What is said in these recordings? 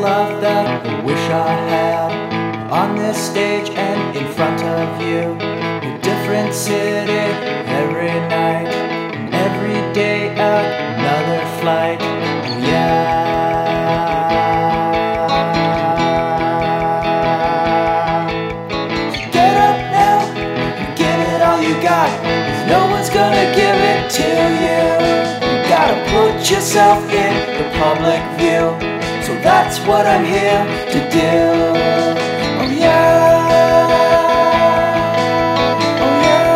love that I wish I had on this stage and in front of you. A different city every night, and every day another flight. Oh yeah. So get up now and give it all you got, 'cause no one's gonna give it to you. You gotta put yourself in the public view. So that's what I'm here to do. Oh yeah. Oh yeah.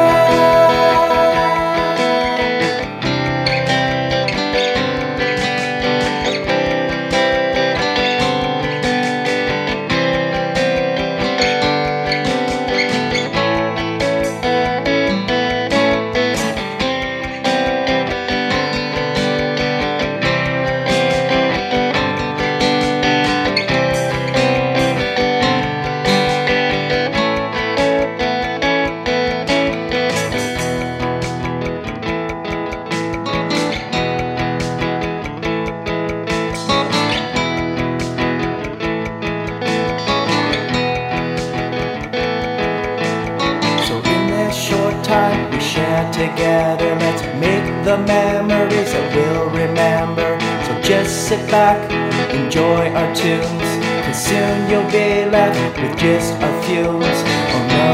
Time we share together, let's make the memories that we'll remember. So just sit back, enjoy our tunes, 'cause soon you'll be left with just our fumes. Oh no.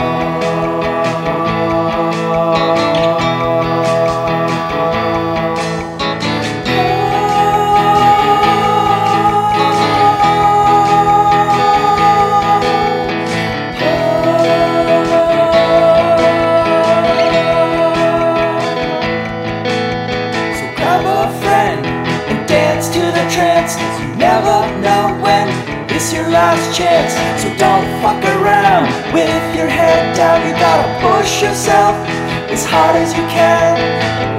You never know when it's your last chance, so don't fuck around with your head down. You gotta push yourself as hard as you can.